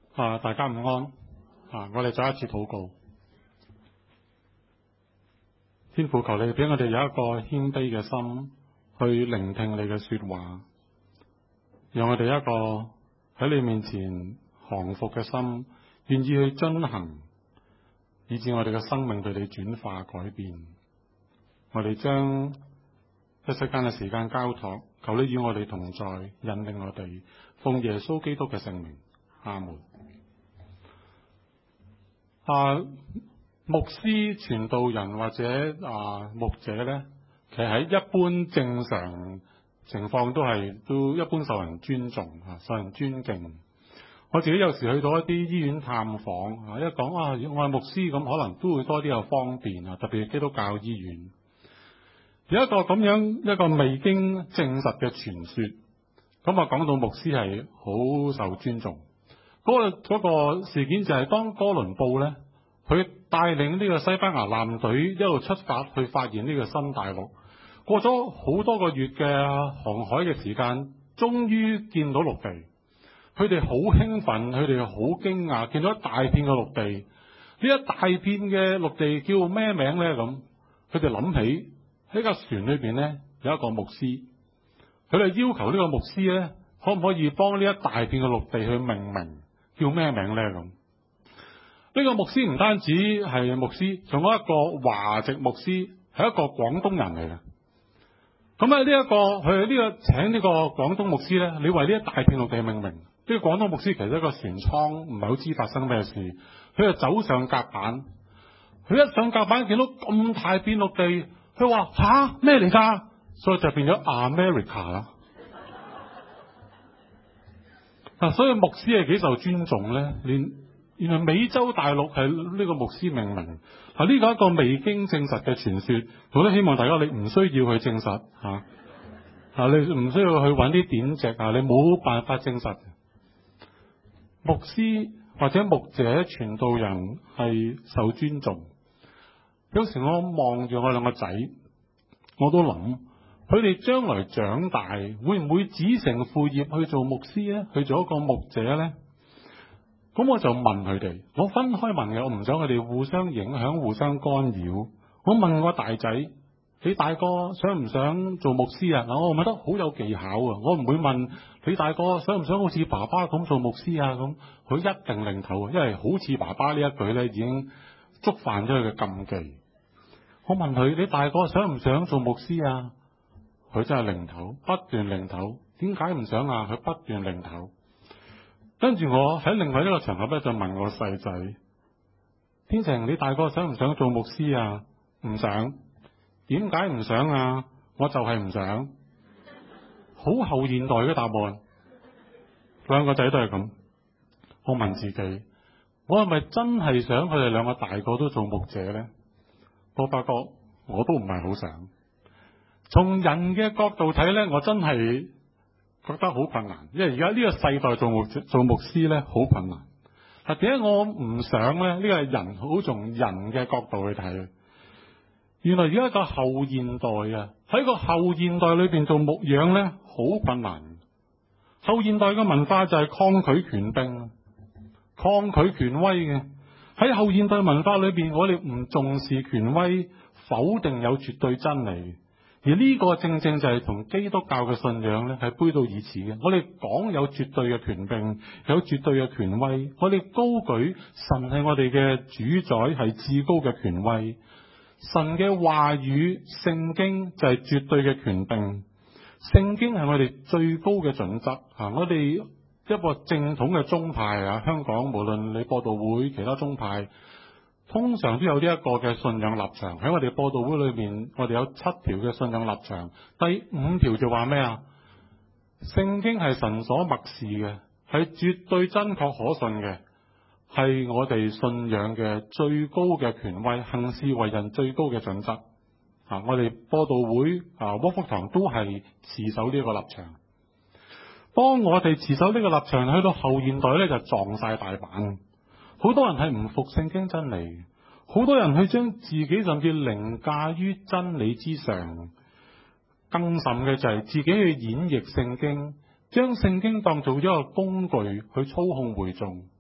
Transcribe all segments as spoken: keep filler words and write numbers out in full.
啊，大家午安啊！我哋再一次禱告，天父，求你俾我哋有一個謙卑嘅心去聆聽你嘅說話，讓我哋一個喺你面前降服嘅心，願意去遵行，以致我哋嘅生命對你轉化改變。我哋將一世間嘅時間交託，求你與我哋同在，引領我哋，奉耶穌基督嘅聖名，阿門。啊，牧師、傳道人或者啊牧者呢，其實喺一般正常情況都係都一般受人尊重啊，受人尊敬。我自己有時去到一啲醫院探訪啊，一講啊我係牧師，咁可能都會多啲有方便啊，特別係基督教醫院有一個咁樣一個未經證實嘅傳說，咁啊講到牧師係好受尊重。嗰個嗰個事件就係當哥倫布咧，佢帶領呢個西班牙艦隊一路出發去發現呢個新大陸，過咗好多個月嘅航海嘅時間，終於見到陸地。佢哋好興奮，佢哋好驚訝，見到一大片嘅陸地。呢一大片嘅陸地叫咩名咧？咁佢哋諗起喺架船裏邊咧有一個牧師，佢哋要求呢個牧師咧可唔可以幫呢一大片嘅陸地去命名？叫咩名咧？咁呢個牧師唔單止係牧師，仲有一個華籍牧師，係一個廣東人嚟嘅。咁啊呢一個佢呢個請呢個廣東牧師咧，你為呢一大片陸地命名。呢個廣東牧師其實一個船艙，唔係好知發生咩事。佢就走上甲板，佢一上甲板見到咁大片陸地，佢話吓咩嚟㗎？所以就變咗 America 啦。嗱，所以牧師係幾受尊重咧？連原來美洲大陸係呢個牧師命名。嗱，呢個係一個未經證實嘅傳說，我都希望大家你唔需要去證實嚇，啊你唔需要去揾啲典籍啊，你冇辦法證實。牧師或者牧者、傳道人係受尊重。有時我望住我兩個仔，我都諗。佢哋將來長大會唔會子承父業去做牧師咧？去做一個牧者咧？咁我就問佢哋，我分開問嘅，我唔想佢哋互相影響、互相干擾。我問我大仔，你大哥想唔想做牧師啊？嗱，我覺得好有技巧啊！我唔會問你大哥想唔想好似爸爸咁做牧師啊？咁佢一定擰頭啊，因為好似爸爸呢一句咧已經觸犯咗佢嘅禁忌。我問佢，你大哥想唔想做牧師啊？佢真係擰頭，不斷擰頭。點解唔想啊？佢不斷擰頭。跟住我喺另外一個場合咧，就問我細仔：天晴，你大哥想唔想做牧師啊？唔想。點解唔想啊？我就係唔想。好後現代嘅答案。兩個仔都係咁。我問自己：我係咪真係想佢哋兩個大個都做牧者呢？我發覺我都唔係好想。從人嘅角度睇呢，我真係覺得好困難，因為而家呢個世代做牧做牧師呢，好困難。嗱，點解我唔想呢？呢個係人好從人嘅角度去睇。原來而家個後現代啊，喺個後現代裏邊做牧養呢，好困難。後現代嘅文化就係抗拒權柄、抗拒權威嘅。喺後現代文化裏邊，我哋唔重視權威，否定有絕對真理。而呢個正正就係同基督教嘅信仰咧係背道而馳嘅。我哋講有絕對嘅權柄，有絕對嘅權威，我哋高舉神係我哋嘅主宰，係至高嘅權威。神嘅話語聖經就係絕對嘅權柄，聖經係我哋最高嘅準則啊！我哋一個正統嘅宗派啊，香港無論你播道會其他宗派，通常都有呢一個嘅信仰立場。喺我哋播道會裏面，我哋有七條嘅信仰立場。第五條就話咩啊？聖經係神所默示嘅，係絕對真確可信嘅，係我哋信仰嘅最高嘅權威，行事為人最高嘅準則。啊，我哋播道會啊，窩福堂都係持守呢個立場。當我哋持守呢個立場，去到後現代咧就撞晒大板。好多人係唔服聖經真理，好多人去將自己甚至凌駕於真理之上。更甚嘅就係自己去演繹聖經，將聖經當做一個工具去操控會眾。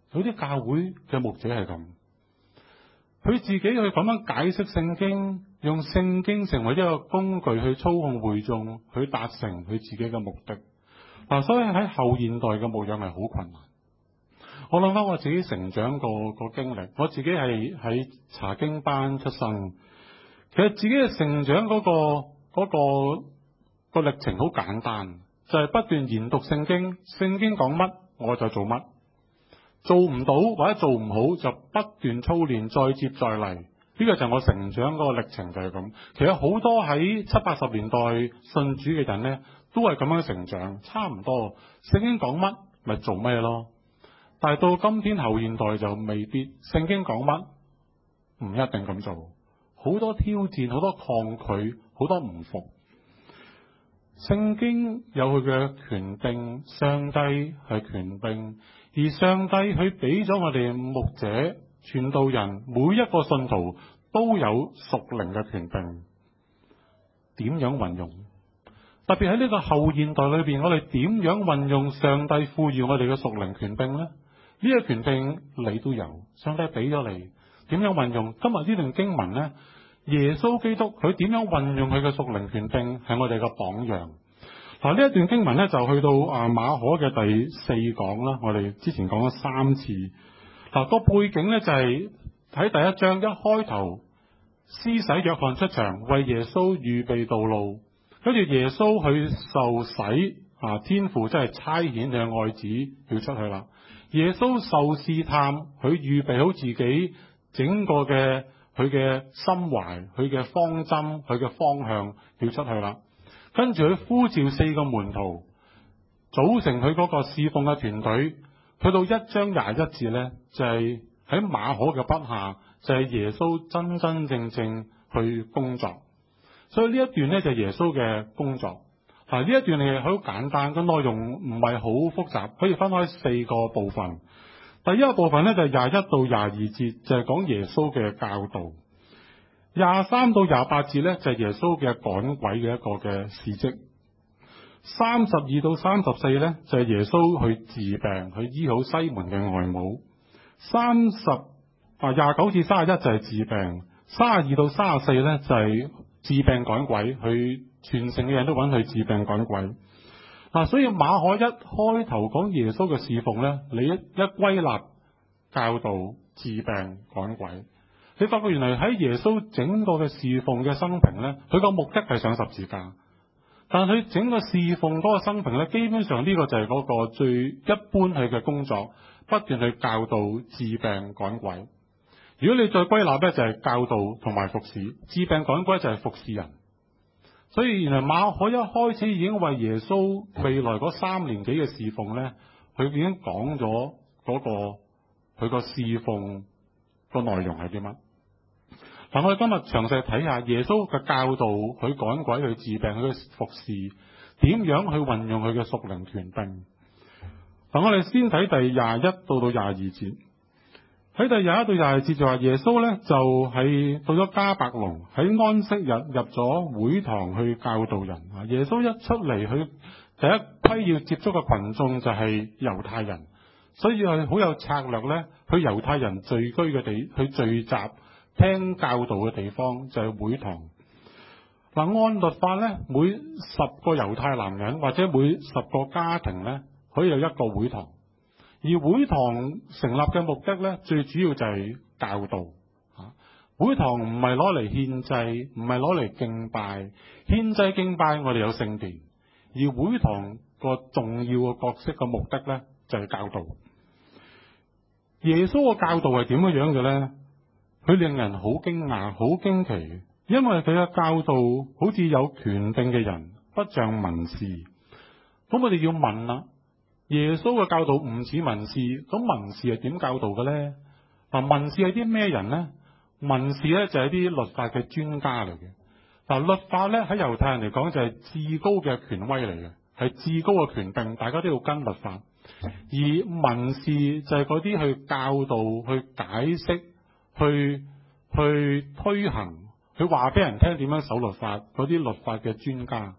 有啲教會嘅牧者係咁，佢自己去咁樣解釋聖經，用聖經成為一個工具去操控會眾，去達成佢自己嘅目的。嗱，所以喺後現代嘅牧養係好困難。我諗翻我自己成長個個經歷，我自己係喺查經班出生，其實自己嘅成長嗰個嗰個個歷程好簡單，就係不斷研讀聖經，聖經講乜我就做乜，做唔到或者做唔好就不斷操練，再接再厲。呢個就係我成長嗰個歷程就係咁。其實好多喺七八十年代信主嘅人呢，都係咁樣成長，差唔多。聖經講乜咪做咩咯。但係到今天後現代就未必，聖經講乜唔一定咁做，好多挑戰，好多抗拒，好多唔服。聖經有佢嘅權柄，上帝係權柄，而上帝佢俾咗我哋牧者、傳道人，每一個信徒都有屬靈嘅權柄。點樣運用？特別喺呢個後現代裏邊，我哋點樣運用上帝賦予我哋嘅屬靈權柄呢？呢個權柄你都有，上帝俾咗你，點樣運用？今日呢段經文呢，耶穌基督佢點樣運用佢嘅屬靈權柄係我哋嘅榜樣。嗱，呢一段經文呢，就去到啊馬可嘅第四講啦，我哋之前講咗三次。嗱，個背景呢，就係喺第一章一開頭，施洗約翰出場為耶穌預備道路，跟住耶穌去受洗，啊天父真係差遣佢嘅愛子要出去啦。耶穌受試探，佢預備好自己整個嘅佢嘅心懷、佢嘅方針、佢嘅方向要出去啦。跟住佢呼召四個門徒，組成佢嗰個侍奉嘅團隊。去到一章廿一節呢，就係喺馬可嘅筆下，就係耶穌真真正正去工作。所以呢一段呢，就係耶穌嘅工作。嗱，呢一段係好簡單，個內容唔係好複雜，可以分開四個部分。第一個部分呢，就係廿一到廿二節，就係講耶穌嘅教導。廿三到廿八節呢，就係耶穌嘅趕鬼嘅一個嘅事蹟。三十二到三十四呢，就係耶穌去治病，去醫好西門嘅外母。三十啊廿九至三十一就係治病，三十二到三十四呢，就係治病趕鬼，去全城嘅人都揾佢治病趕鬼。嗱、啊，所以馬可一開頭講耶穌嘅侍奉呢，你一一歸納教導、治病趕鬼，你發覺原來喺耶穌整個嘅侍奉嘅生平呢，佢個目的係上十字架。但係佢整個侍奉嗰個生平咧，基本上呢個就係嗰個最一般佢嘅工作，不斷去教導、治病、趕鬼。如果你再歸納咧，就係教導同埋服侍，治病趕鬼就係服侍人。所以原來馬可一開始已經為耶穌未來嗰三年幾嘅侍奉咧，佢已經講咗嗰個佢個侍奉個內容係啲乜。嗱，我哋今日詳細睇下耶穌嘅教導，佢趕鬼、佢治病、佢嘅服侍，點樣去運用佢嘅屬靈權柄。嗱，我哋先睇第廿一到到廿二節。喺第廿一到廿二節就話耶穌咧就係到咗迦百農，喺安息日入咗會堂去教導人。啊，耶穌一出嚟，佢第一批要接觸嘅群眾就係猶太人，所以佢好有策略咧，去猶太人聚居嘅地去聚集。聽教導嘅地方就係會堂。嗱，按律法咧，每十個猶太男人或者每十個家庭咧，可以有一個會堂。而會堂成立嘅目的咧，最主要就係教導。啊，會堂唔係攞嚟獻祭，唔係攞嚟敬拜。獻祭敬拜我哋有聖殿，而會堂個重要嘅角色嘅目的咧，就係教導。耶穌嘅教導係點樣樣嘅咧？佢令人好驚訝、好驚奇，因為佢嘅教導好似有權柄嘅人，不像文士。咁我哋要問啦，耶穌嘅教導唔似文士，咁文士係點教導嘅咧？嗱，文士係啲咩人咧？文士咧就係啲律法嘅專家嚟嘅。嗱，律法咧喺猶太人嚟講就係至高嘅權威嚟嘅，係至高嘅權柄，大家都要跟律法。而文士就係嗰啲去教導、去解釋。去去推行，去話俾人聽點樣守律法，嗰啲律法嘅專家。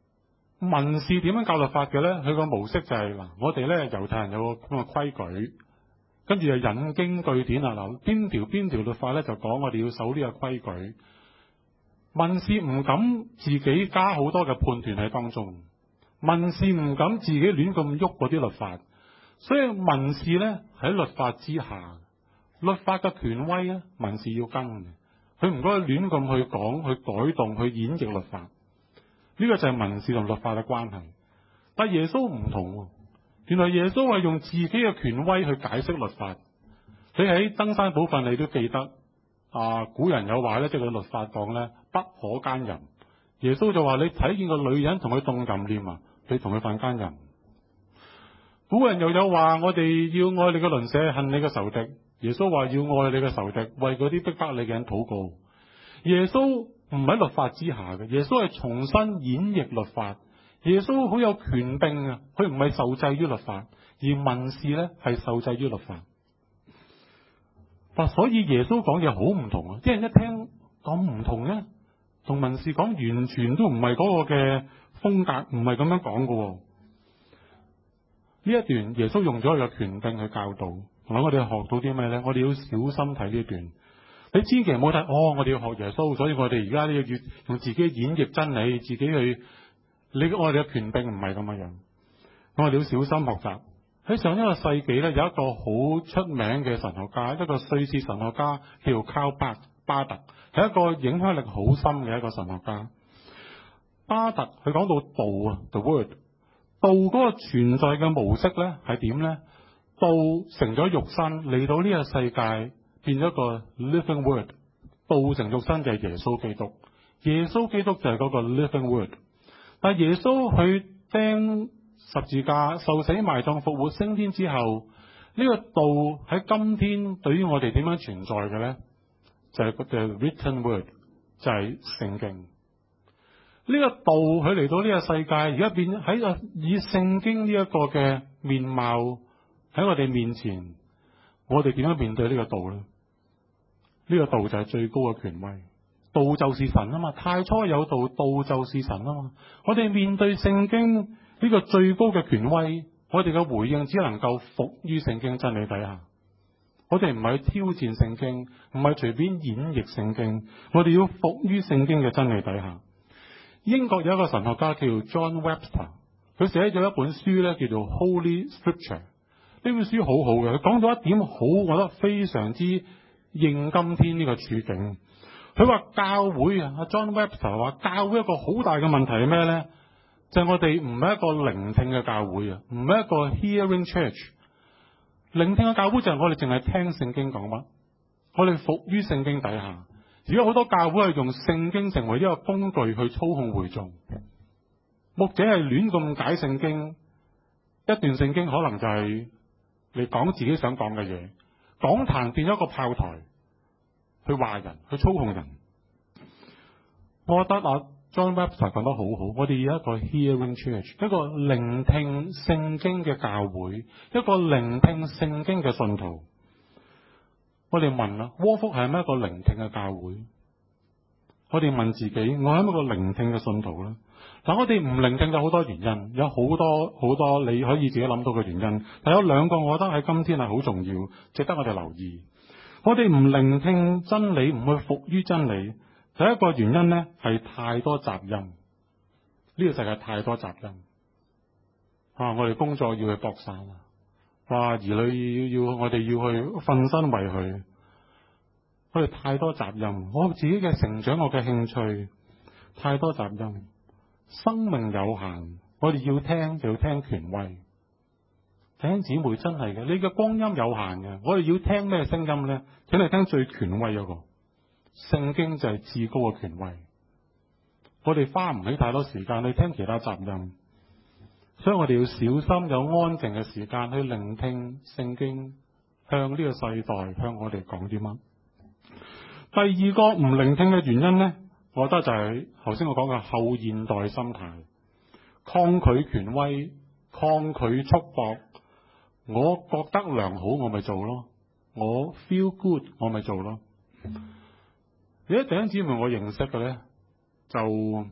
文士點樣教律法嘅咧？佢個模式就係、是、嗱，我哋咧猶太人有個咁嘅規矩， 跟住就引經據典啊！嗱，邊條邊條律法咧就講我哋要守呢個規矩。文士唔敢自己加好多嘅判斷喺當中，文士唔敢自己亂咁喐嗰啲律法，所以文士咧喺律法之下，律法嘅權威咧，文士要跟嘅，佢唔該亂咁去講、去改動、去演繹律法。呢、這個就係文士同律法嘅關係。但耶穌唔同，原來耶穌係用自己嘅權威去解釋律法。你喺登山寶訓你都記得啊，古人有話咧，即係個律法講咧，不可奸淫。耶穌就話你睇見個女人同佢動淫念啊，你同佢犯奸淫。古人又有話，我哋要愛你嘅鄰舍，恨你嘅仇敵。耶穌話要愛你嘅仇敵，為嗰啲逼迫你嘅人禱告。耶穌唔喺律法之下嘅，耶穌係重新演繹律法。耶穌好有權柄啊，佢唔係受制於律法，而文士咧係受制於律法。嗱，所以耶穌講嘢好唔同啊！啲人一聽咁唔同咧，同文士講完全都唔係嗰個嘅風格，唔係咁樣講嘅。呢一段耶穌用咗佢嘅權柄去教導，同埋我哋學到啲咩咧？我哋要小心睇呢段。你千祈唔好睇哦，我哋要學耶穌，所以我哋而家呢要用自己演繹真理，自己去。你我哋嘅權柄唔係咁樣樣，我哋要小心學習。喺上一個世紀咧，有一個好出名嘅神學家，一個瑞士神學家叫卡巴巴特，係一個影響力好深嘅一個神學家。巴特佢講到道啊 ，the word， 道嗰個存在嘅模式咧係點咧？道成咗肉身嚟到呢個世界，變咗個 living word。道成肉身就係耶穌基督，耶穌基督就係嗰個 living word。但耶穌去釘十字架、受死埋葬、復活升天之後，呢、這個道喺今天對於我哋點樣存在嘅咧？就係、是、個 written word， 就係聖經。呢、這個道佢嚟到呢個世界，而家變喺個以聖經呢一個嘅面貌喺我哋面前，我哋點樣面對呢個道咧？呢、這個道就係最高嘅權威。道就是神啊嘛，太初有道，道就是神啊嘛。我哋面對聖經呢個最高嘅權威，我哋嘅回應只能夠服於聖經真理底下。我哋唔係去挑戰聖經，唔係隨便演繹聖經，我哋要服於聖經嘅真理底下。英國有一個神學家叫 John Webster， 佢寫咗一本書咧，叫做 Holy Scripture。呢本書好好嘅，佢講咗一點好，我覺得非常之應今天呢個處境。佢話教會啊，阿 John Webster 話教會一個好大嘅問題係咩咧？就係、是、我哋唔係一個聆聽嘅教會啊，唔係一個 hearing church。聆聽嘅教會就係我哋淨係聽聖經講乜，我哋服於聖經底下。而家好多教會係用聖經成為一個工具去操控會眾，牧者係亂咁解聖經，一段聖經可能就係你講自己想講嘅嘢，講壇變咗個炮台。去話人，去操控人。我覺得啊 John Webster 講得好好，我哋要一個 hearing church， 一個聆聽聖經嘅教會，一個聆聽聖經嘅信徒。我哋問啦，窩福係咪一個聆聽嘅教會？我哋問自己，我係咪一個聆聽嘅信徒咧？嗱，我哋唔聆聽有好多原因，有好多好多你可以自己諗到嘅原因，但有兩個我覺得喺今天係好重要，值得我哋留意。我哋唔聆聽真理，唔去服於真理。第一個原因咧係太多雜音，呢、這個世界太多雜音。啊，我哋工作要去搏殺啊，話兒女要要我哋要去瞓身為佢，我哋太多雜音。我自己嘅成長，我嘅興趣，太多雜音。生命有限，我哋要聽就要聽權威。弟兄姊妹真係嘅，你嘅光陰有限嘅，我哋要聽咩聲音咧？請你聽最權威嗰個，聖經就係至高嘅權威。我哋花唔起太多時間去聽其他雜音，所以我哋要小心有安靜嘅時間去聆聽聖經，向呢個世代向我哋講啲乜。第二個唔聆聽嘅原因咧，我覺得就係頭先我講嘅後現代心態，抗拒權威，抗拒束縛。我覺得良好，我咪做咯。我 feel good， 我咪做咯。有一弟兄姊妹我認識嘅咧，就佢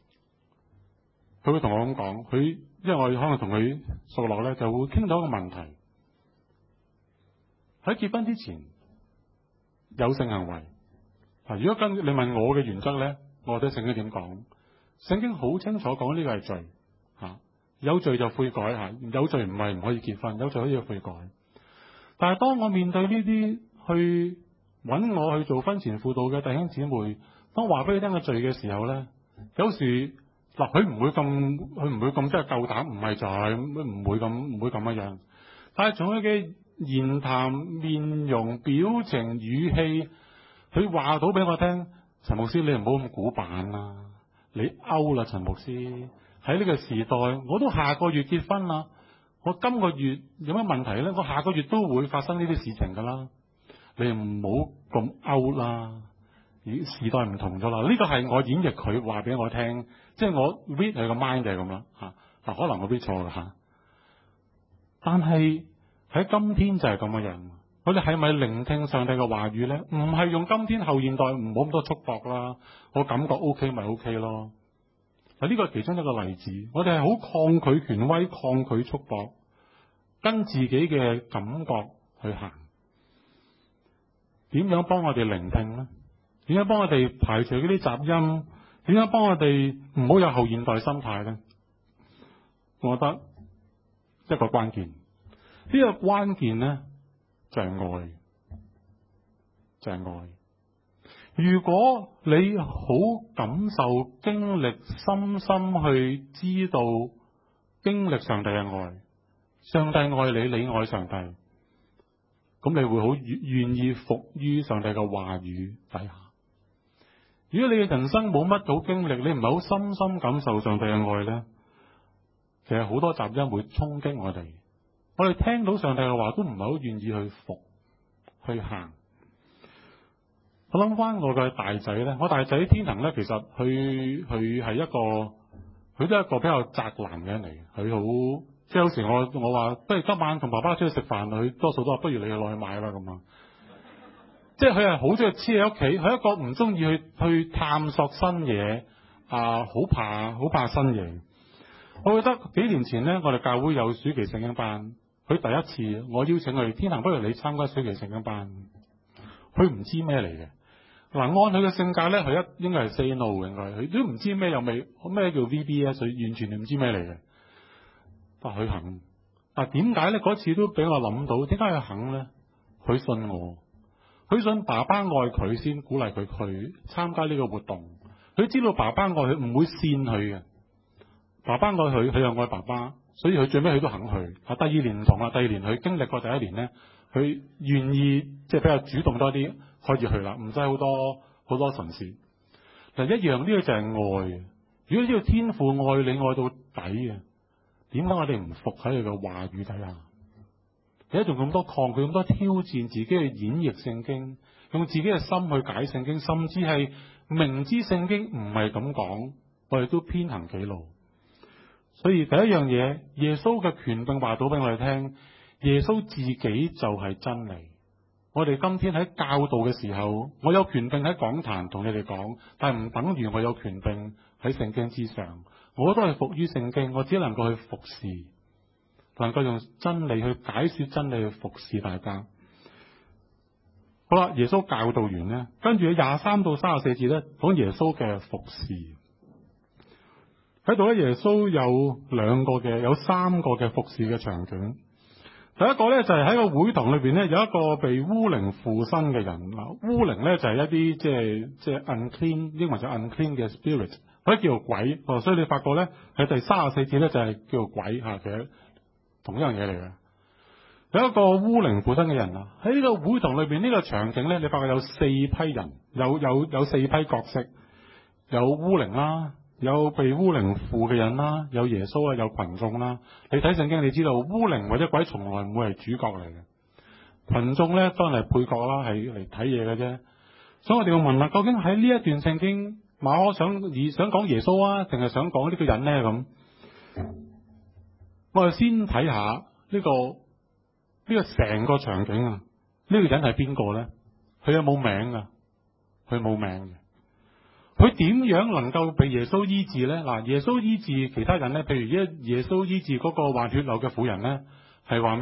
會同我咁講，佢因為我可能同佢熟落咧，就會傾到一個問題。 喺結婚之前有性行為。嗱，如果跟你問我嘅原則咧，我覺得聖經點講？聖經好清楚講呢個係罪嚇，有罪就悔改嚇，有罪唔係唔可以結婚，有罪可以悔改。但係當我面對呢啲去揾我去做婚前輔導嘅弟兄姊妹，當話俾你聽個罪嘅時候咧，有時嗱佢唔會咁，佢唔會咁即係夠膽，唔係就係唔會咁，唔會咁樣樣。但係從佢嘅言談、面容、表情、語氣，佢話到俾我聽，陳牧師你唔好咁古板啦，你 out 啦，陳牧師喺呢個時代，我都下個月結婚啦，我今個月有乜問題咧？我下個月都會發生呢啲事情噶啦，你唔好咁 out 啦。咦，時代唔同咗啦，呢個係我演繹佢話俾我聽，即係我 read 佢個 mind 就係咁啦嚇。嗱，可能我 read 錯啦嚇，但係喺今天就係咁嘅樣。我哋係咪聆聽上帝嘅話語咧？唔係用今天後現代，唔好咁多束縛啦。我感覺 OK 咪 OK 咯。嗱，呢個係其中一個例子。我哋係好抗拒權威、抗拒束縛，跟自己嘅感覺去行。點樣幫我哋聆聽咧？點樣幫我哋排除嗰啲雜音？點樣幫我哋唔好有後現代心態咧？我覺得一個關鍵，呢個關鍵咧就係愛，就係愛。如果你好感受、經歷、深深去知道、經歷上帝嘅愛，上帝愛你，你愛上帝，咁你會好願願意服於上帝嘅話語底下。如果你嘅人生冇乜好經歷，你唔係好深深感受上帝嘅愛咧，其實好多雜音會衝擊我哋。我哋聽到上帝嘅話都唔係好願意去服去行。我諗翻我嘅大仔咧，我大仔天能咧，其實佢佢係一個佢都係一個比較宅男嘅人嚟。佢好即係有時我我話不如今晚同爸爸出去食飯，佢多數都話不如你去落去買啦咁啊。即係佢係好中意黐喺屋企，佢一個唔中意去去探索新嘢啊，好怕好怕新嘢。我覺得幾年前咧，我哋教會有暑期聖經班，佢第一次我邀請佢天能，不如你參加暑期聖經班。佢唔知咩嚟嘅。嗱，按佢嘅性格咧，佢一應該係 say no 嘅，應該佢都唔知咩又未咩叫 V B S，佢完全唔知咩嚟嘅。但佢肯。但點解咧？嗰次都俾我諗到，點解佢肯咧？佢信我。佢信爸爸愛佢先鼓勵佢去參加呢個活動。佢知道爸爸愛佢唔會扇佢嘅，爸爸愛佢，佢又愛爸爸，所以佢最尾佢都肯去。啊，第二年唔同啦，第二年佢經歷過第一年咧，佢願意即係比較主動多啲，可以去啦，唔使好多好多唇舌。嗱，一樣呢個就係愛。如果呢個天父愛你愛到底嘅，點解我哋唔服喺佢嘅話語底下？而家仲咁多抗拒，咁多挑戰自己去演繹聖經，用自己嘅心去解聖經，甚至係明知聖經唔係咁講，我哋都偏行己路。所以第一樣嘢，耶穌嘅權柄話到俾我哋聽，耶穌自己就係真理。我哋今天喺教導嘅時候，我有權柄喺講壇同你哋講，但係唔等於我有權柄喺聖經之上。我都係服於聖經，我只能夠去服侍。能夠用真理去解說真理，去服侍大家。好啦，耶穌教導完咧，跟住喺廿三到三十四節咧，講耶穌嘅服侍。喺度咧，耶穌有兩個嘅，有三個嘅服侍嘅場景。第一個咧就係喺個會堂裏邊咧，有一個被污靈附身嘅人。嗱，污靈咧就係一啲即係即係 unclean， 英文就 unclean 嘅 spirit，或者叫做鬼。所以你發覺咧喺第三十四節咧就係叫做鬼吓，其實同一樣嘢嚟嘅。有一個污靈附身嘅人啊，喺呢個會堂裏邊呢個場景咧，你發覺有四批人，有有有四批角色，有污靈啦，有被污靈附嘅人啦，有耶穌啊，有群眾啦。你睇聖經，你知道污靈或者鬼從來唔會係主角嚟嘅，群眾咧當然係配角啦，係嚟睇嘢嘅啫。所以我哋要問啦，究竟喺呢一段聖經，馬可想而想講耶穌啊，定係想講呢個人咧？咁我哋先睇下呢個呢個成個場景啊，呢個人係邊個咧？佢有冇名啊？佢冇名嘅。佢點樣能夠被耶穌醫治咧？嗱，耶穌醫治其他人咧，譬如耶耶穌醫治嗰個患血漏嘅婦人咧，係話咩啊？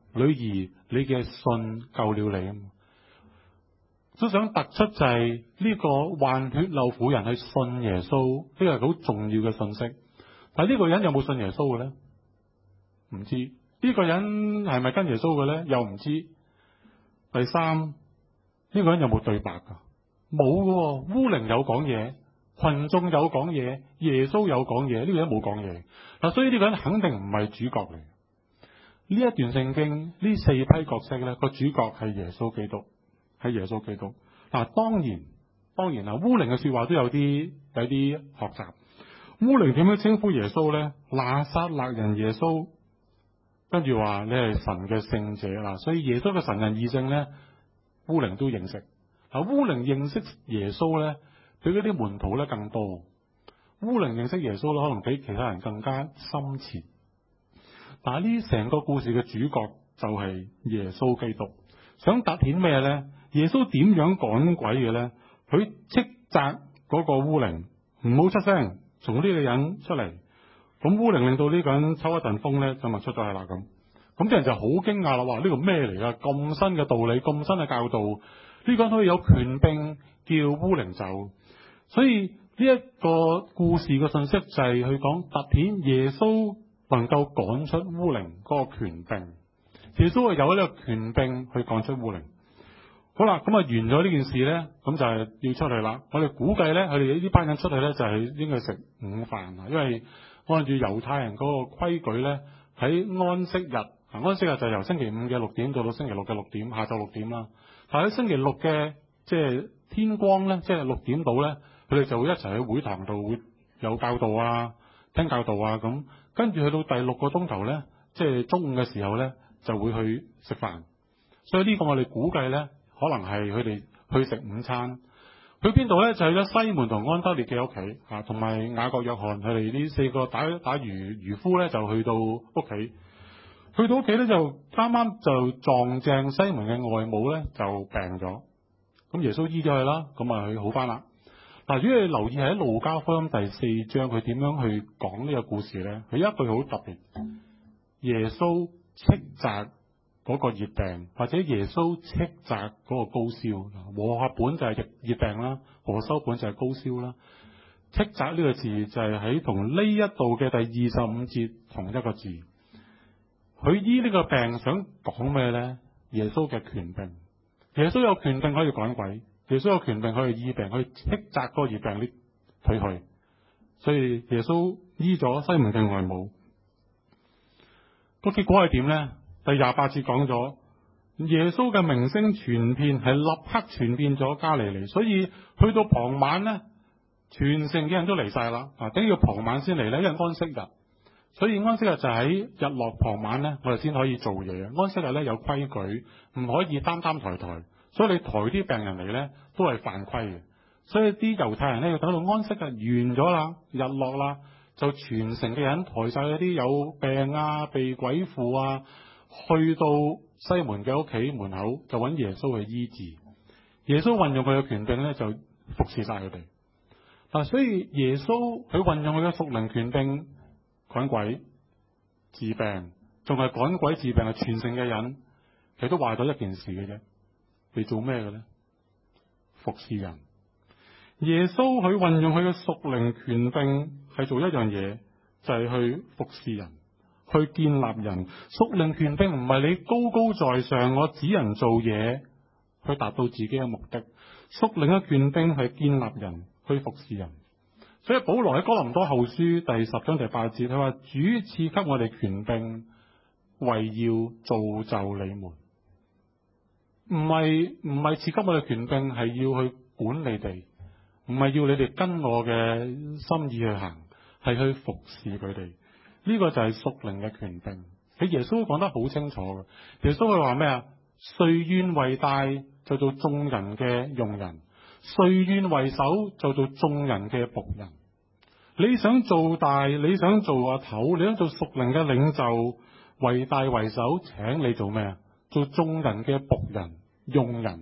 女兒，你嘅信救了你。都想突出就係呢個患血漏婦人係信耶穌，呢個係好重要嘅信息。但係呢個人有冇信耶穌嘅咧？唔知。呢個人係咪跟耶穌嘅咧？又唔知。第三，呢個人有冇對白噶？冇嘅。烏靈有講嘢，群眾有講嘢，耶穌有講嘢，呢個人冇講嘢。嗱，所以呢個人肯定唔係主角嚟。呢一段聖經呢四批角色咧，個主角係耶穌基督。係耶穌基督。嗱，當然當然啦，烏靈嘅說話都有啲有啲學習。烏靈點樣稱呼耶穌咧？拿撒勒人耶穌，跟住話你係神嘅聖者啦。所以耶穌嘅神人二性咧，烏靈都認識。嗱，烏靈認識耶穌咧，比嗰啲門徒咧更多。烏靈認識耶穌咧，可能比其他人更加深切。但係呢成個故事嘅主角就係耶穌基督。想突顯咩咧？耶穌點樣趕鬼嘅咧？佢斥責嗰個烏靈唔好出聲，從呢個人出嚟。咁烏靈令到呢個人抽一陣風咧，就咪出咗去啦咁。咁啲人就好驚訝啦，話呢個咩嚟噶？咁新嘅道理，咁新嘅教導，呢個人可以有權柄叫烏靈走。所以呢一個故事嘅信息就係去講突顯耶穌能夠趕出烏靈嗰個權柄。耶穌係有呢個權柄去趕出烏靈。好啦，咁啊完咗呢件事咧，咁就係要出去啦。我哋估計咧，佢哋呢班人出去咧就係應該食午飯啊，因為按住猶太人嗰個規矩咧，喺安息日，安息日就由星期五嘅六點到到星期六嘅六點，下晝六點啦。但係喺星期六嘅即係天光咧，即係六點到咧，佢哋就會一齊喺會堂度會有教導啊，聽教導啊咁。跟住去到第六個鐘頭咧，即係中午嘅時候咧，就會去食飯。所以呢個我哋估計咧，可能係佢哋去食午餐。去邊度咧？就去咗西門同安德烈嘅屋企啊，同埋雅各約翰佢哋呢四個打打漁漁夫咧，就去到屋企。去到屋企咧，就啱啱就撞正西門嘅外母咧就病咗。咁耶穌醫咗佢啦，咁啊佢好翻啦。嗱，如果你留意喺路加福音第四章，佢點樣去講呢個故事咧？佢一句好特別，耶穌斥責嗰個熱病，或者耶穌斥責嗰個高燒。和合本就係熱熱病啦，和修本就係高燒啦。斥責呢個字就係喺同呢一度嘅第二十五節同一個字。佢醫呢個病想講咩咧？耶穌嘅權柄，耶穌有權柄可以趕鬼，耶穌有權柄可以醫病，可以斥責嗰個熱病啲退去。所以耶穌醫咗西門嘅外母。個結果係點咧？第廿八節講咗，耶穌嘅名聲傳遍，係立刻傳遍咗加利利。所以去到傍晚咧，全城嘅人都嚟晒啦。啊，等要傍晚先嚟咧，因為安息日。所以安息日就喺日落傍晚咧，我哋先可以做嘢。安息日咧有規矩，唔可以擔擔抬抬。所以你抬啲病人嚟咧，都係犯規嘅。所以啲猶太人咧要等到安息日完咗啦，日落啦，就全城嘅人抬晒嗰啲有病啊、被鬼附啊，去到西門嘅屋企門口，就揾耶穌去醫治。耶穌運用佢嘅權柄咧，就服侍晒佢哋。嗱，所以耶穌佢運用佢嘅屬靈權柄趕鬼治病，仲係趕鬼治病係全城嘅人，其實都話咗一件事嘅啫。你做咩嘅咧？服侍人。耶穌佢運用佢嘅屬靈權柄係做一樣嘢，就係去服侍人，去建立人。屬靈權柄唔係你高高在上，我指人做嘢去達到自己嘅目的。屬靈嘅權柄係建立人，去服侍人。所以保羅喺哥林多後書第十章第八節，佢話主賜給我哋權柄，為要造就你們。唔係唔係賜給我哋權柄，係要去管你哋，唔係要你哋跟我嘅心意去行，係去服侍佢哋。呢個就係屬靈嘅權柄。喺耶穌講得好清楚嘅。耶穌佢話咩啊？誰願為大，就做眾人嘅用人；誰願為首，就做眾人嘅僕人。你想做大，你想做阿頭，你想做屬靈嘅領袖，為大為首，請你做咩啊？做眾人嘅僕人、用人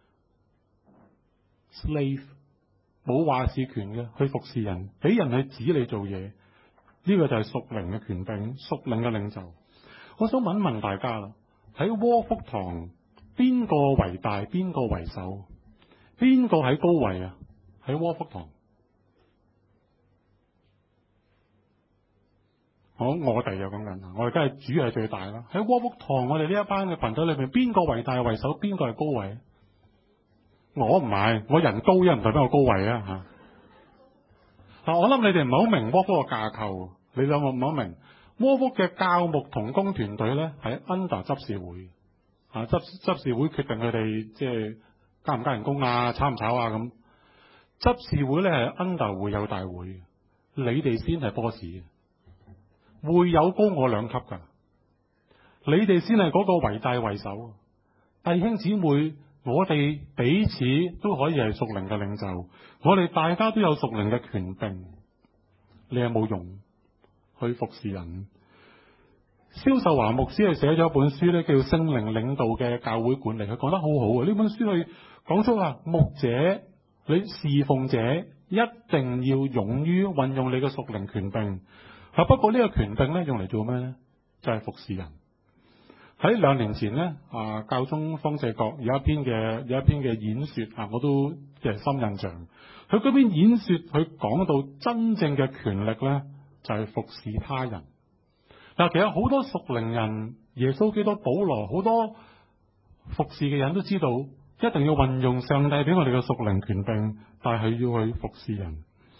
slave， 冇話事權嘅，去服侍人，俾人去指你做嘢。呢個就係屬靈嘅權柄，屬靈嘅領袖。我想問一問大家啦， 喺窩福堂，邊個為大，邊個為首？邊個喺高位啊？喺窩福堂。好，我哋又講緊，我哋梗係主係最大啦。喺窩福堂，我哋呢一班嘅群體裏邊，邊個為大為首？邊個係高位？我唔係，我人高一唔代表我高位啊吓。嗱，我諗你哋唔係好明窩福嘅架構，你兩個唔係好明。窩福嘅教牧同工團隊咧，係 under 執事會啊，執執事會決定佢哋即係加唔加人工啊，炒唔炒啊咁。執事會咧係 under 會友大會，你哋先係 boss。會友高我兩級噶，你哋先係嗰個為大為首。弟兄姊妹，我哋彼此都可以係屬靈嘅領袖，我哋大家都有屬靈嘅權柄。你有冇用去服侍人？蕭秀華牧師係寫咗一本書咧，叫《聖靈領導嘅教會管理》，佢講得好好啊！呢本書去講出啊，牧者你侍奉者一定要勇於運用你嘅屬靈權柄。啊！不過呢個權柄咧，用嚟做咩咧？就係服侍人。喺兩年前咧，啊教宗方濟各有一篇嘅有一篇嘅演說啊，我都嘅深印象。佢嗰篇演說，佢講到真正嘅權力咧，就係服侍他人。嗱，其實好多屬靈人，耶穌基督、保羅，好多服侍嘅人都知道，一定要運用上帝俾我哋嘅屬靈權柄，但係要去服侍人。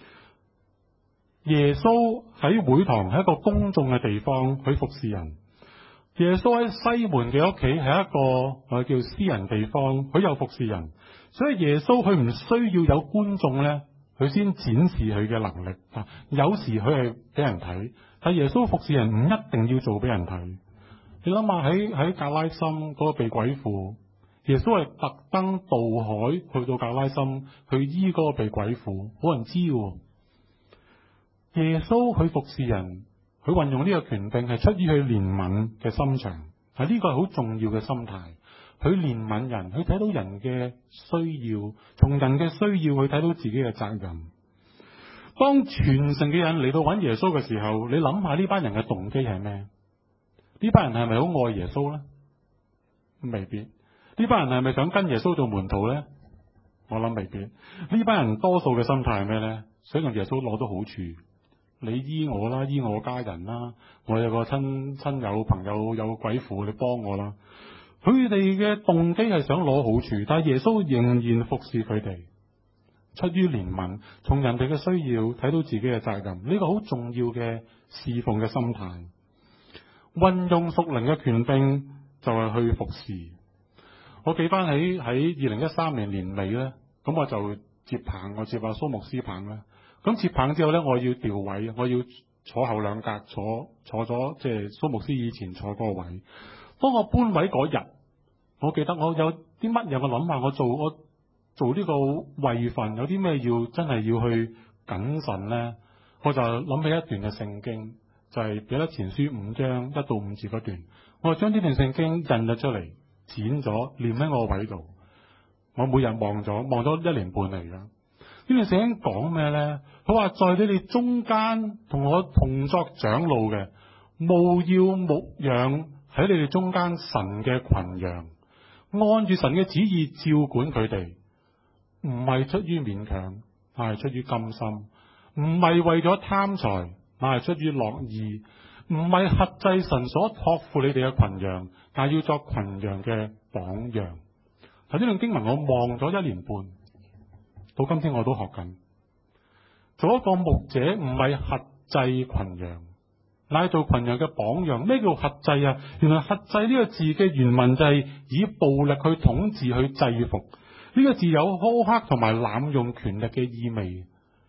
耶穌喺會堂係一個公眾嘅地方去服侍人。耶穌喺西門嘅屋企係一個我哋叫私人地方，佢有服侍人。所以耶穌佢唔需要有觀眾咧，佢先展示佢嘅能力啊。有時佢係俾人睇，但耶穌服侍人唔一定要做俾人睇。你諗下喺喺格拉森嗰個被鬼附，耶穌係特登渡海去到格拉森去醫嗰個被鬼附，冇人知嘅。耶穌去服侍人，佢運用呢個權柄係出於佢憐憫嘅心腸，係呢個係好重要嘅心態。佢憐憫人，佢睇到人嘅需要，從人嘅需要去睇到自己嘅責任。當全城嘅人嚟到揾耶穌嘅時候，你諗下呢班人嘅動機係咩？呢班人係咪好愛耶穌呢？未必。呢班人係咪想跟耶穌做門徒呢？我諗未必。呢班人多數嘅心態係咩呢？想同耶穌攞到好處。你醫我啦，醫我家人啦，我有個親親友朋友有鬼附，你幫我啦。佢哋嘅動機係想攞好處，但係耶穌仍然服侍佢哋，出於憐憫，從人哋嘅需要睇到自己嘅責任，呢個好重要嘅侍奉嘅心態。運用屬靈嘅權柄就係去服侍。我記翻喺喺二零一三年年尾咧，咁我就接棒，我接阿蘇牧師棒咧。咁接棒之後咧，我要調位，我要坐後兩格，坐坐咗即係蘇牧師以前坐嗰個位。當我搬位嗰日，我記得我有啲乜嘢我諗下，我做我做呢個位份有啲咩要真係要去謹慎咧，我就諗起一段嘅聖經，就係彼得前書五章一到五節嗰段，我就將呢段聖經印咗出嚟，剪咗，念喺我個位度。我每日望咗望咗一年半嚟噶。呢段聖經講咩咧？佢話在你哋中間同我同作長老嘅，務要牧養喺你哋中間神嘅群羊，按住神嘅旨意照管佢哋，唔係出於勉強，但係出於甘心；唔係為咗貪財，但係出於樂意；唔係轄制神所託付你哋嘅群羊，但係要作群羊嘅榜樣。喺呢段經文我望咗一年半，到今天我都學緊。做一個牧者唔係轄制群羊，乃做群羊嘅榜樣。咩叫轄制啊？原來轄制呢個字嘅原文就係以暴力去統治、去制服。呢個字有苛刻同埋濫用權力嘅意味，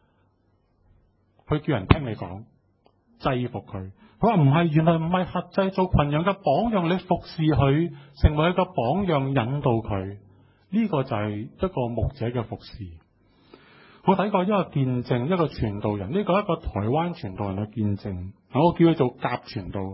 去叫人聽你講，制服佢。佢話唔係，原來唔係轄制，做群羊嘅榜樣，你服侍佢，成為一個榜樣，引導佢。呢個就係一個牧者嘅服侍。我睇過一個見證，一個傳道人，呢個一個台灣傳道人嘅見證，我叫佢做甲傳道。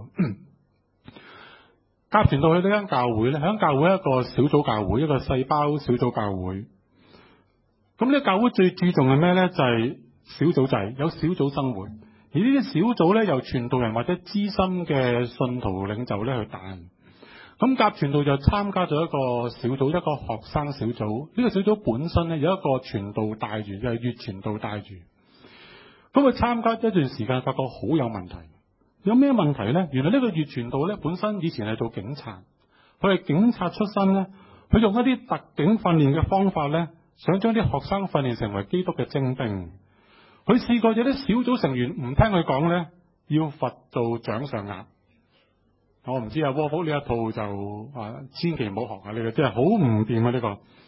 甲傳道去呢間教會咧，喺教會一個小組教會，一個細胞小組教會。咁呢個教會最注重係咩咧？就係小組制，有小組生活。而呢啲小組咧，由傳道人或者資深嘅信徒領袖咧去帶。 咁甲傳道就參加咗一個小組，一個學生小組。呢個小組本身咧有一個傳道帶住，就係粵傳道帶住。咁佢參加一段時間，發覺好有問題。有咩問題呢？原來呢個粵傳道咧本身以前係做警察，佢係警察出身咧，佢用一啲特警訓練嘅方法咧，想將啲學生訓練成為基督嘅精兵。佢試過有啲小組成員唔聽佢講咧，要罰做掌上壓。我唔知啊，窩福呢一套就啊，千祈唔好學啊！呢個真係好唔掂啊！呢個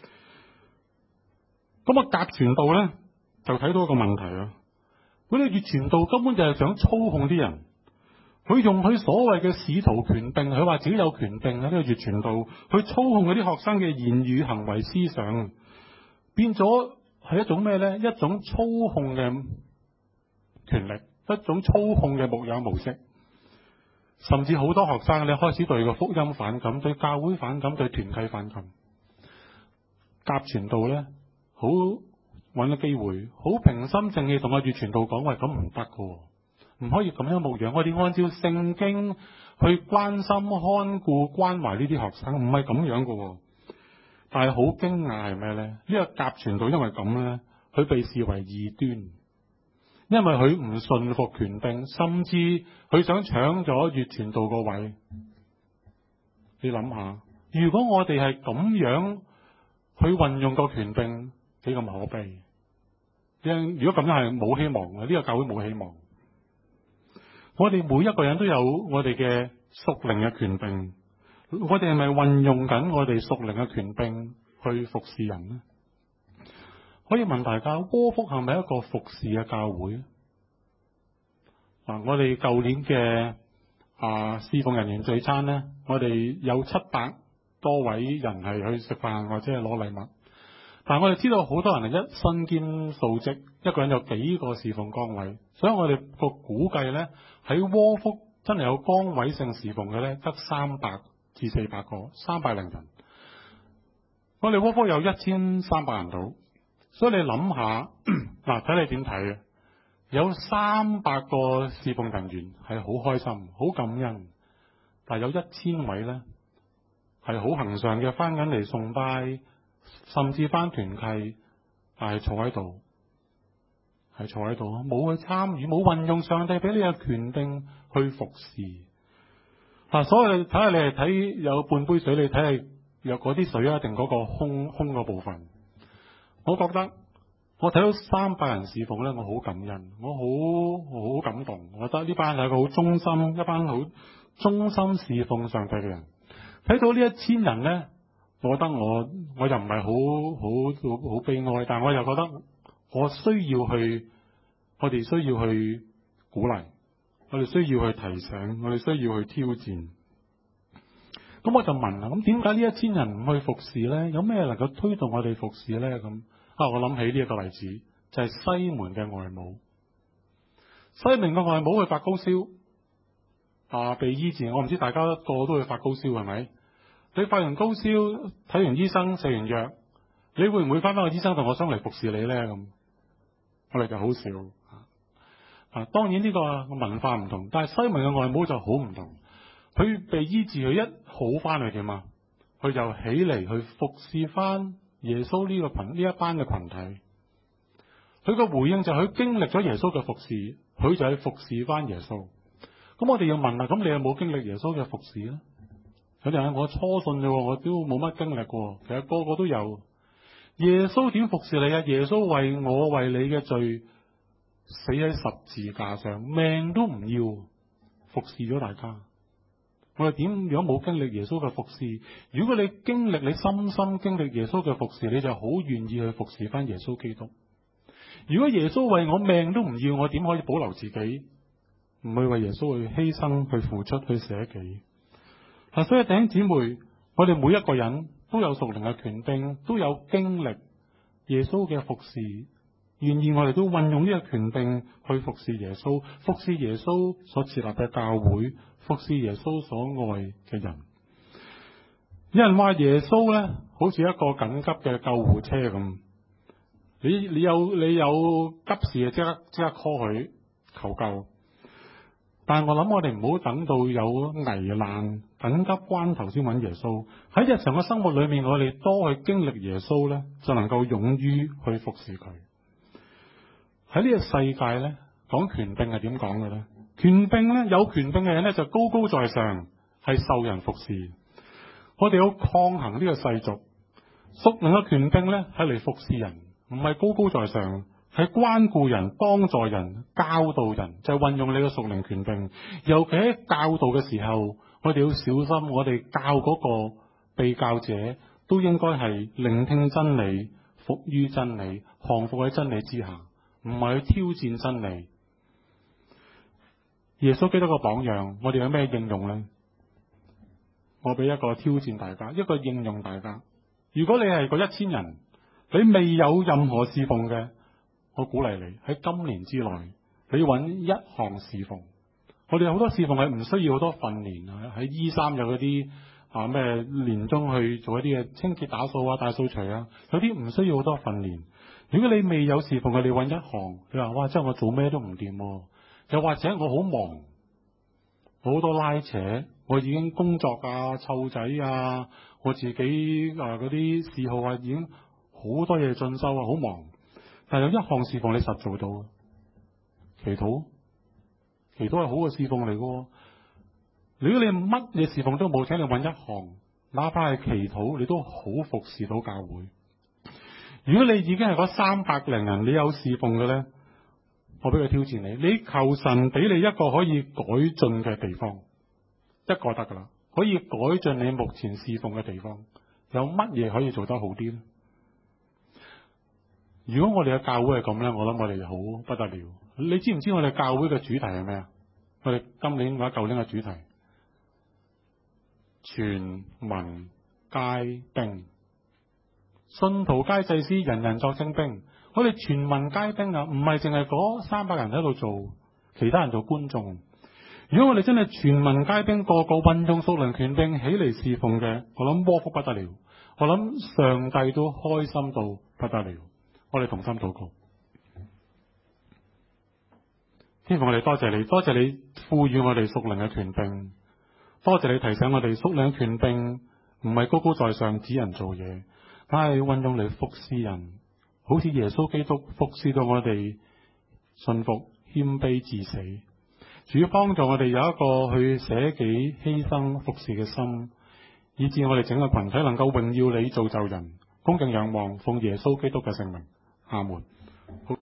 咁啊，甲傳道咧就睇到一個問題啊！嗰啲粵傳道根本就係想操控啲人，佢用佢所謂嘅使徒權柄，佢話自己有權柄啊！呢個粵傳道去操控嗰啲學生嘅言語、行為、思想，變咗係一種咩咧？一種操控嘅權力，一種操控嘅牧養模式。甚至好多學生咧開始對個福音反感，對教會反感，對團契反感。甲傳道咧好揾個機會，好平心靜氣同阿粵傳道講：喂，咁唔得噶，唔可以咁樣牧養。我哋按照聖經去關心、看顧、關懷呢啲學生，唔係咁樣噶。但係好驚訝係咩咧？呢個甲傳道因為咁咧，佢被視為異端。因為佢唔順服權柄，甚至佢想搶咗粵傳道個位。你諗下，如果我哋係咁樣去運用個權柄，幾咁可悲？因如果咁樣係冇希望嘅，呢個教會冇希望。我哋每一個人都有我哋嘅屬靈嘅權柄，我哋係咪運用緊我哋屬靈嘅權柄去服侍人呢？可以問大家，窩福係咪一個服侍嘅教會？嗱，我哋舊年嘅啊侍奉人員聚餐呢，我哋有七百多位人係去食飯或者係攞禮物。但係我哋知道好多人係一身兼數職，一個人有幾個侍奉崗位，所以我哋個估計呢，喺窩福真係有崗位性侍奉嘅呢，得三百至四百個，三百零人。我哋窩福有一千三百人到。所以你諗下，嗱，睇你點睇啊？有三百個侍奉人員係好開心、好感恩，但係有一千位咧係好恆常嘅翻緊嚟崇拜，甚至翻團契，但係坐喺度，係坐喺度，冇去參與，冇運用上帝俾你嘅權柄去服侍。嗱，所以睇下你係睇有半杯水，你睇下有嗰啲水啊，定嗰個空空個部分？我覺得我睇到三百人侍奉咧，我好感恩，我好好感動。我覺得呢班係一個好忠心、一班好忠心侍奉上帝嘅人。睇到呢一千人咧，我覺得我我又唔係好好好悲哀，但係我又覺得我需要去，我哋需要去鼓勵，我哋需要去提醒，我哋需要去挑戰。咁我就問啦，咁點解呢一千人唔去服侍咧？有咩能夠推動我哋服侍咧？咁啊，我諗起呢一個例子，就係西門嘅外母。西門嘅外母去發高燒，啊，被醫治。我唔知大家個個都會發高燒係咪？你發完高燒，睇完醫生，食完藥，你會唔會翻返個醫生同我想嚟服侍你咧？咁我哋就好笑啊！當然呢個文化唔同，但係西門嘅外母就好唔同。佢被醫治，佢一好翻去點啊？佢就起嚟去服侍翻耶穌呢個群呢一班嘅群體。佢個回應就係佢經歷咗耶穌嘅服侍，佢就去服侍翻耶穌。咁我哋要問啦，咁你有冇經歷耶穌嘅服侍咧？有啲人我初信啫，我都冇乜經歷過。其實個個都有。耶穌點服侍你啊？耶穌為我為你嘅罪死喺十字架上，命都唔要，服侍咗大家。我哋點樣冇經歷耶穌嘅服侍？如果你經歷，你深深經歷耶穌嘅服侍，你就好願意去服侍翻耶穌基督。如果耶穌為我命都唔要，我點可以保留自己？唔去為耶穌去犧牲、去付出、去捨己。嗱，所以弟兄姊妹，我哋每一個人都有屬靈嘅權柄，都有經歷耶穌嘅服侍，願意我哋都運用呢個權柄去服侍耶穌，服侍耶穌所設立嘅教會，服侍耶穌所愛嘅人。有人話耶穌咧，好似一個緊急嘅救護車咁，你你有你有急事就即刻即刻 call 佢求救。 但係我諗我哋唔好等到有危難緊急關頭先揾耶穌。喺日常嘅生活裏面，我哋多去經歷耶穌呢，就能夠勇於去服侍佢。喺呢個世界呢，講權柄係點講嘅呢？權柄呢，有權柄嘅人呢，就高高在上，係受人服侍。我哋要抗衡呢個世俗，屬靈嘅權柄呢，係嚟服侍人，唔係高高在上，係關顧人、幫助人、教導人，就係運用你嘅屬靈權柄。尤其喺教導嘅時候，我哋要小心，我哋教嗰個被教者都應該係聆聽真理、服於真理、降服喺真理之下，唔係去挑戰真理。耶穌基督嘅榜樣，我哋有咩應用呢？我俾一個挑戰大家，一個應用大家。如果你係個一千人，你未有任何侍奉嘅，我鼓勵你喺今年之內，你揾一項侍奉。我哋好多侍奉係唔需要好多訓練啊，喺 E 三有嗰啲啊咩年終去做一啲嘅清潔打掃啊、大掃除啊，有啲唔需要好多訓練。如果你未有侍奉嘅，你揾一項，你話哇，真係我做咩都唔掂喎。又或者我好忙，好多拉扯，我已經工作啊、湊仔啊，我自己啊嗰啲嗜好啊，已經好多嘢進修啊，好忙。但係有一項侍奉你實做到，祈禱，祈禱係好嘅侍奉嚟嘅。如果你乜嘢侍奉都冇，請你揾一項，哪怕係祈禱，你都好服侍到教會。如果你已經係嗰三百零人，你有侍奉嘅咧，我俾佢挑戰你，你求神俾你一個可以改進嘅地方，一個得噶啦，可以改進你目前侍奉嘅地方，有乜嘢可以做得好啲咧？如果我哋嘅教會係咁咧，我諗我哋好不得了。你知唔知我哋教會嘅主題係咩啊？我哋今年或者舊年嘅主題，全民皆兵，信徒皆祭司，人人作精兵。我哋全民皆兵啊，唔係淨係嗰三百人喺度做，其他人做觀眾。如果我哋真係全民皆兵，個個運用屬靈權柄起嚟侍奉嘅，我諗禍福不得了。我諗上帝都開心到不得了。我哋同心禱告，天父，我哋多謝你，多謝你賦予我哋屬靈嘅權柄，多謝你提醒我哋屬靈權柄唔係高高在上指人做嘢，但係運用嚟服侍人，好似耶穌基督服侍到我哋信服謙卑至死。主幫助我哋有一個去捨己犧牲服侍嘅心，以致我哋整個群體能夠榮耀你，造就人，恭敬仰望，奉耶穌基督嘅聖名，阿門。